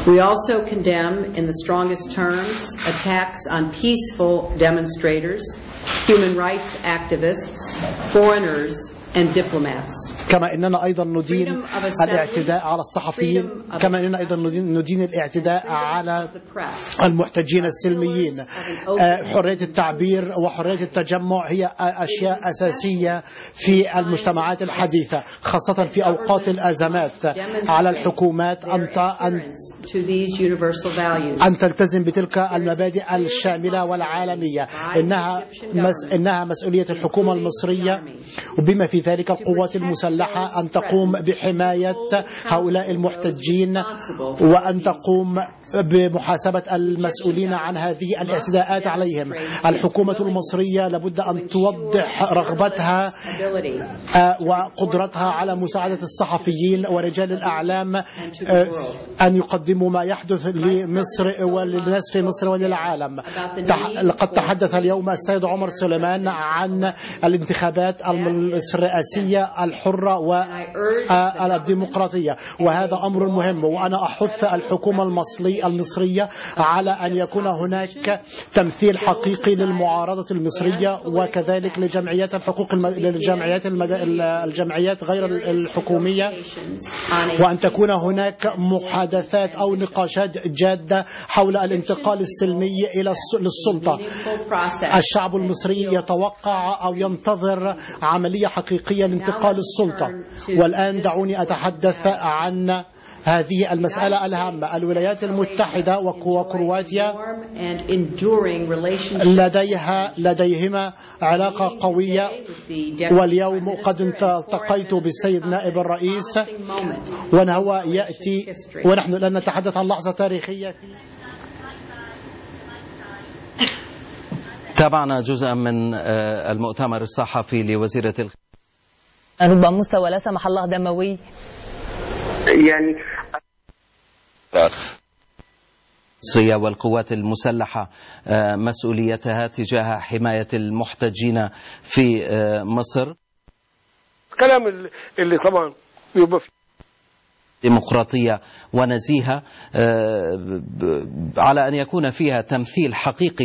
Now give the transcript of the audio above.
We also condemn in the strongest terms attacks on peaceful demonstrators, human rights activists, foreigners and diplomats. كما اننا ايضا ندين الاعتداء على الصحفيين، كما اننا ايضا ندين الاعتداء على المحتجين السلميين. حرية التعبير وحرية التجمع هي اشياء اساسية في المجتمعات الحديثة، خاصة في اوقات الازمات. على الحكومات ان تلتزم بتلك المبادئ الشاملة والعالمية. انها مسؤولية الحكومة المصرية وبما في ذلك القوات المسلحة أن تقوم بحماية هؤلاء هؤلاء المحتجين وأن تقوم بمحاسبة المسؤولين عن هذه الاعتداءات عليهم. الحكومة المصرية لابد أن توضح رغبتها وقدرتها على مساعدة الصحفيين ورجال الأعلام أن يقدموا ما يحدث لمصر وللناس في مصر وللعالم. لقد تحدث اليوم السيد عمر سليمان عن الانتخابات الرئاسية الحرة والديمقراطية، وهذا أمر مهم، وأنا أحث الحكومة المصرية على أن يكون هناك تمثيل حقيقي للمعارضة المصرية وكذلك لجمعيات الحقوق الجمعيات غير الحكومية، وأن تكون هناك محادثات أو نقاشات جادة حول الانتقال السلمي للسلطة. الشعب المصري يتوقع أو ينتظر عملية حقيقية لانتقال السلطة. والآن دعوني أتحدث عن هذه المسألة الهامة. الولايات المتحدة وكرواتيا لديهما علاقة قوية، واليوم قد التقيت بالسيد نائب الرئيس وهو يأتي ونحن الآن نتحدث عن لحظة تاريخية. تابعنا جزءا من المؤتمر الصحفي لوزيرة ربما مستوى لا سمح الله دموي يعني المصرية والقوات المسلحة مسؤوليتها تجاه حماية المحتجين في مصر. الكلام اللي طبعا يبقى في ديمقراطية ونزيهة على أن يكون فيها تمثيل حقيقي